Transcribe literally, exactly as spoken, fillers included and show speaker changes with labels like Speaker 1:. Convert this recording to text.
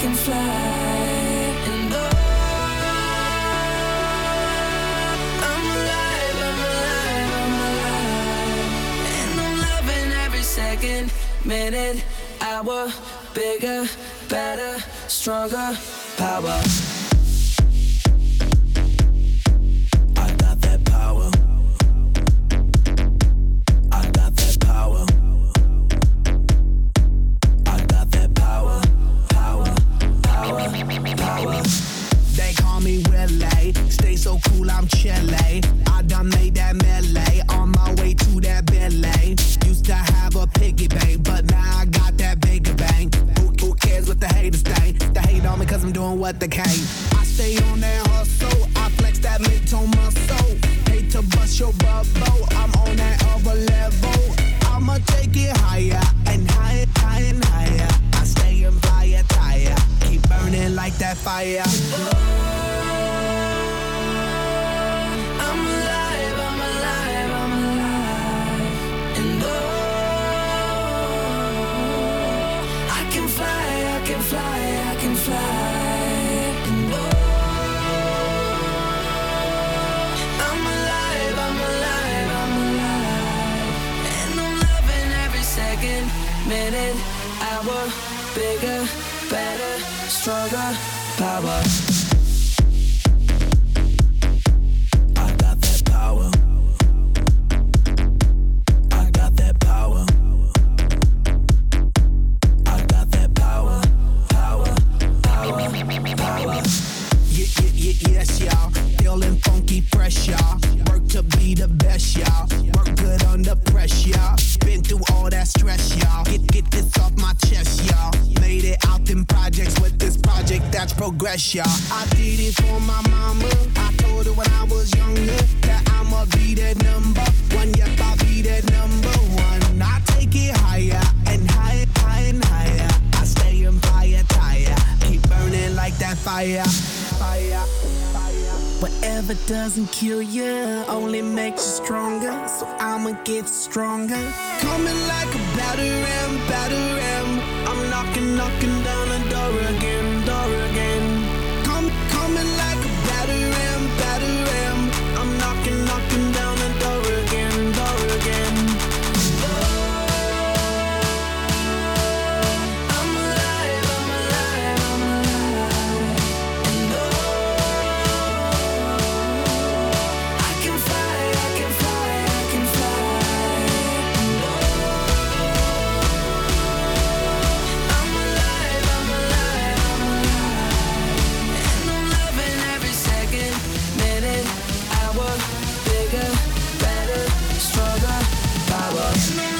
Speaker 1: can fly. And oh, I'm alive, I'm alive, I'm alive. And I'm loving every second, minute, hour. Bigger, better, stronger, power. I got that power. I got that power. I got that power. Power, power, power.
Speaker 2: They call me Willie, stay so cool, I'm chilly. I done made that melee, on my way to that Bentley. Used to have a piggy bank, but now I got that bigger bank. Who, who cares what the haters think? They hate on me cause I'm doing what they can. I stay on that hustle, I flex that mid-tone muscle. Hate to bust your bubble, I'm on that other level. I'ma take it higher, and higher, higher, and higher. I stay in fire, tire, keep burning like that fire.
Speaker 1: I'm alive, I'm alive, I'm alive. And oh, I can fly, I can fly, I can fly. And oh, I'm alive, I'm alive, I'm alive. And I'm loving every second, minute, hour. Bigger, better, stronger, power.
Speaker 2: Yes, y'all, feeling funky fresh, y'all. Work to be the best, y'all. Work good under pressure, y'all. Been through all that stress, y'all. Get get this off my chest, y'all. Made it out in projects with this project that's progress, y'all. I did it for my mama. I told her when I was younger that I'ma be that number one. Yep, I'll be that number one. I take it higher and higher, higher and higher. I stay in fire, tire. Keep burning like that fire. Fire, fire. Whatever doesn't kill you only makes you stronger. So I'ma get stronger. Coming like a battering, battering. I'm knocking, knocking down the door again, door again. Come, coming like a battering, battering. I'm knocking, knocking down the door again, door again.
Speaker 1: Bigger, better, stronger, power.